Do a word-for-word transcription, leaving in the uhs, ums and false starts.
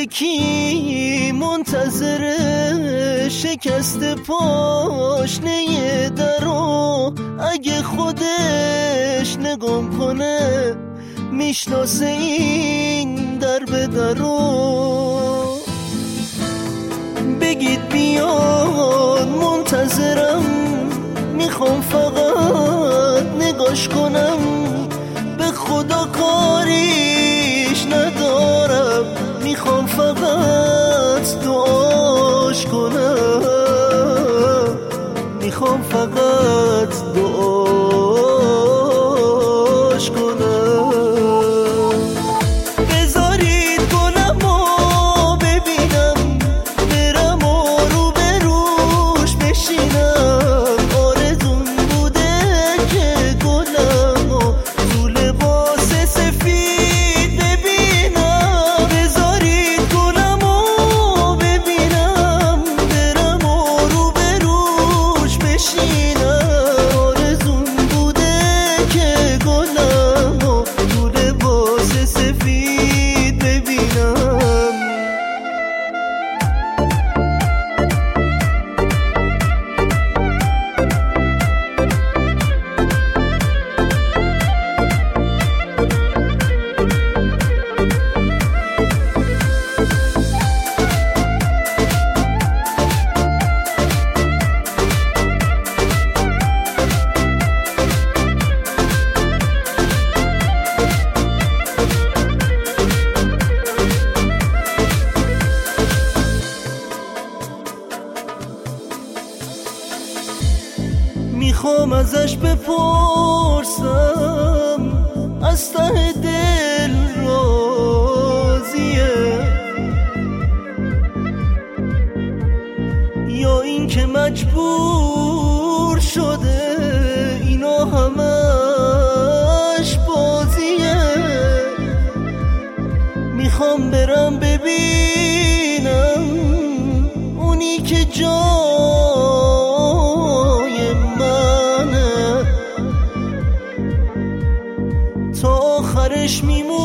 یکی منتظر شکست پاشنه درو، اگه خودش نگم کنه میشناسه این در به درو. بگید بیان منتظرم، میخوام فقط نگاش کنم، به خدا کاریش ندارم، میخوام فقط دعاش کنم، میخوام فقط دعاش کنم. بذارید گلمو ببینم، برم و رو به روش بشینم، آرزون بوده که گلمو تو لباس سفید ببینم. بذارید گلمو ببینم، برم و رو به روش بشینم، آرزون بوده که گلمو تو لباس سفید ببینم. میخوام ازش بپرسم از ته دل راضیه یا این که مجبور شده اینا همش بازیه. میخوام برم ببینم اونی که جای منه، تا آخرش میمونه